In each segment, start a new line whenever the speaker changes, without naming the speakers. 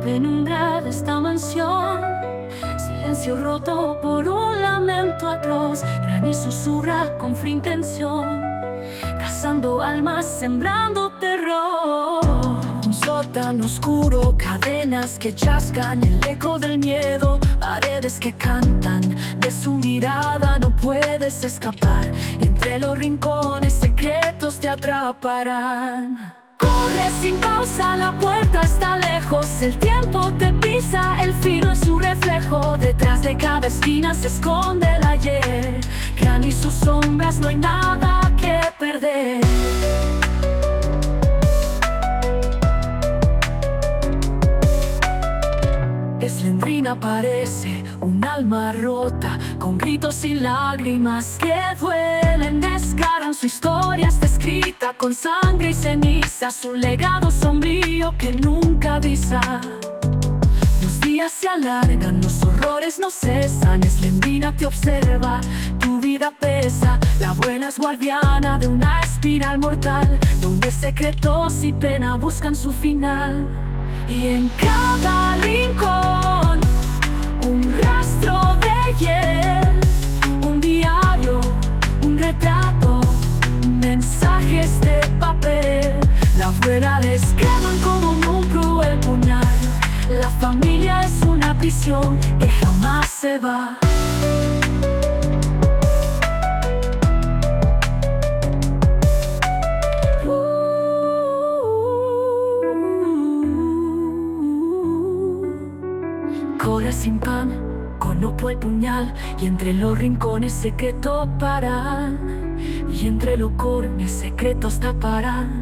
penumbra de esta mansión, silencio roto por un lamento atroz. Granny susurra con fría intención, cazando almas, sembrando terror. Un sótano oscuro, cadenas que chascan, el eco del miedo, paredes que cantan. De su mirada no puedes escapar, entre los rincones secretos te atraparán. Corre sin pausa, la puerta está lejos, el tiempo te pisa, el filo es su reflejo. Detrás de cada esquina se esconde el ayer, Granny y sus sombras, no hay nada que perder. Slendrina parece un alma rota, con gritos y lágrimas que duelen. Desgarran, su historia está escrita con sangre y ceniza, su legado sombrío que nunca avisa. Los días se alargan, los horrores no cesan. Slendrina te observa, tu vida pesa. La buena es guardiana de una espiral mortal, donde secretos y pena buscan su final. Y en cada rincón, un rastro de hiel, un diario, un retrato, mensajes de papel. La abuela descreman como un cruel puñal. La familia es una prisión que jamás se va. Corre sin pan, con opo el puñal, y entre los rincones secretos paran, y entre los cornes secretos taparán.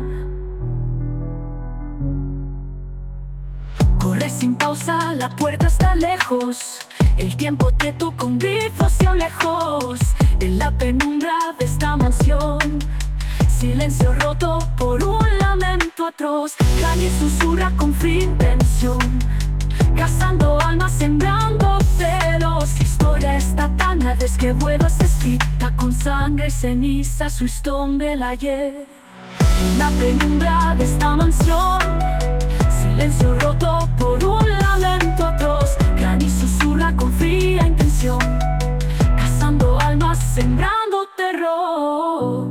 Corre sin pausa, la puerta está lejos, el tiempo te toca un grifo hacia lejos. En la penumbra de esta mansión, silencio roto por un lamento atroz. Granny susurra con fría intención, cazando almas, sembrando celos. La historia está tan vez que vuelvas escrita con sangre y ceniza, su historia del ayer. En la penumbra de esta mansión, silencio roto por un lamento atroz. Granny susurra con fría intención, cazando almas, sembrando terror.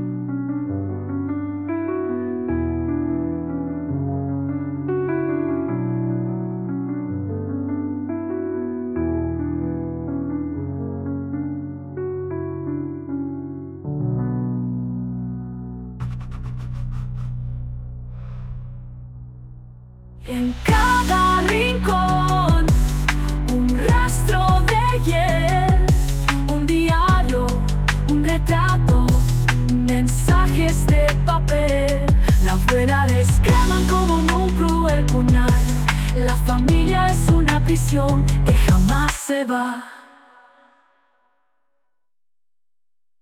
En cada rincón, un rastro de hiel, un diario, un retrato, mensajes de papel. La abuela descreman como un cruel puñal. La familia es una prisión que jamás se va.